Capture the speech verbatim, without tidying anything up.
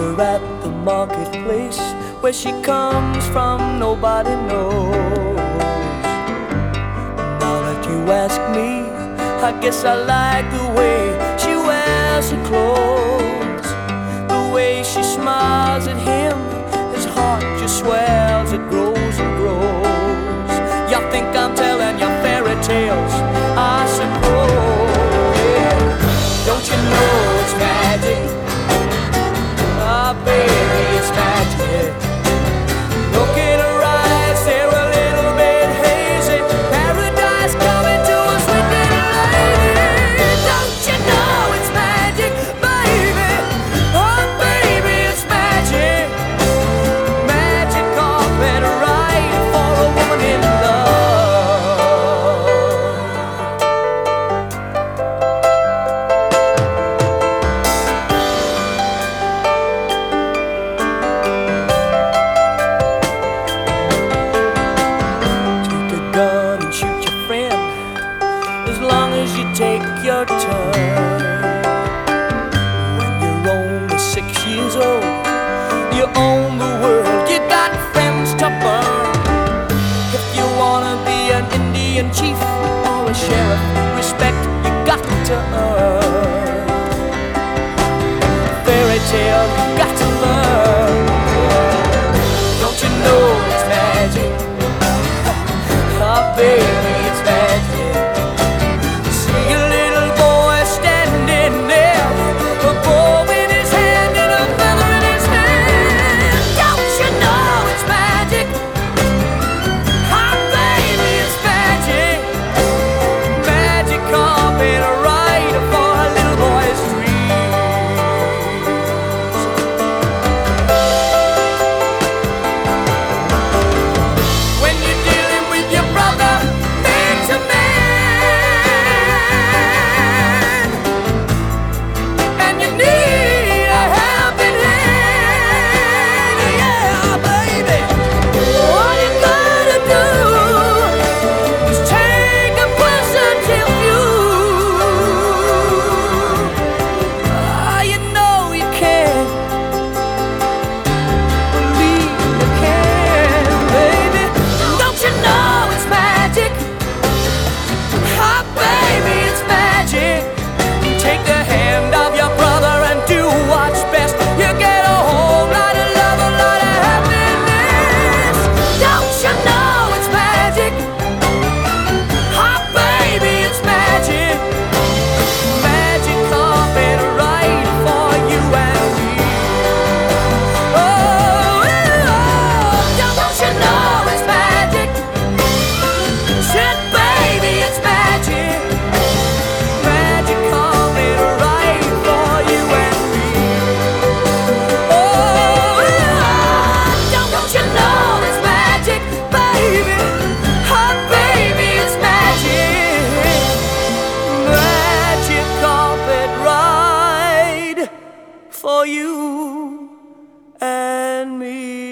her at the marketplace. Where she comes from, nobody knows. Now that you ask me, I guess I like the way she wears her clothes. The way she smiles at him, his heart just swells, it grows and grows. Y'all think I'm telling you fairy tales, I suppose. Yeah. Don't you know it's magic? Ah, baby, it's magic. Look in her eyes, they're a little bit hazy. Paradise coming to us with little lady. Don't you know it's magic, baby? Oh, baby, it's magic. Magic carpet right for a woman in love. You take your turn. When you're only six years old, you own the world, you got friends to burn. If you wanna be an Indian chief or a sheriff, respect you got to earn. Fairy tale you got to learn. Don't you know it's magic? Oh baby, it's magic. For you and me.